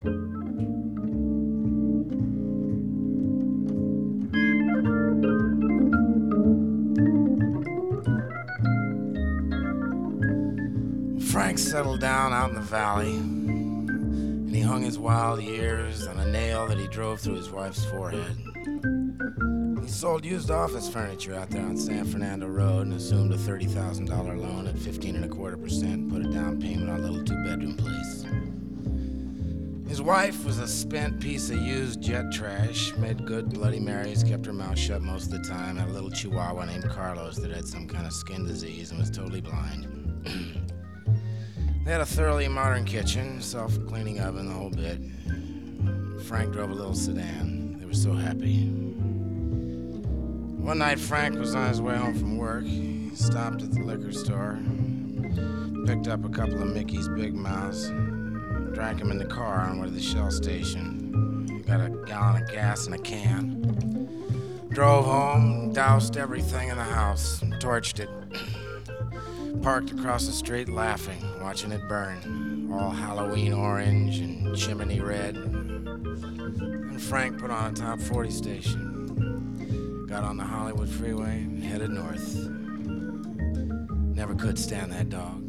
Frank settled down out in the valley, and he hung his wild years on a nail that he drove through his wife's forehead. He sold used office furniture out there on San Fernando Road and assumed a $30,000 loan at 15.25% and put a down payment on a little two-bedroom place. His wife was a spent piece of used jet trash, made good Bloody Marys, kept her mouth shut most of the time, had a little chihuahua named Carlos that had some kind of skin disease and was totally blind. They had a thoroughly modern kitchen, self-cleaning oven, the whole bit. Frank drove a little sedan. They were so happy. One night, Frank was on his way home from work. He stopped at the liquor store, picked up a couple of Mickey's Big Mouths, drank them in the car on the way to the Shell station. Got a gallon of gas in a can. Drove home, doused everything in the house, torched it. Parked across the street laughing, watching it burn, all Halloween orange and chimney red. And Frank put on a top 40 station, got on the Hollywood freeway, and headed north. Never could stand that dog.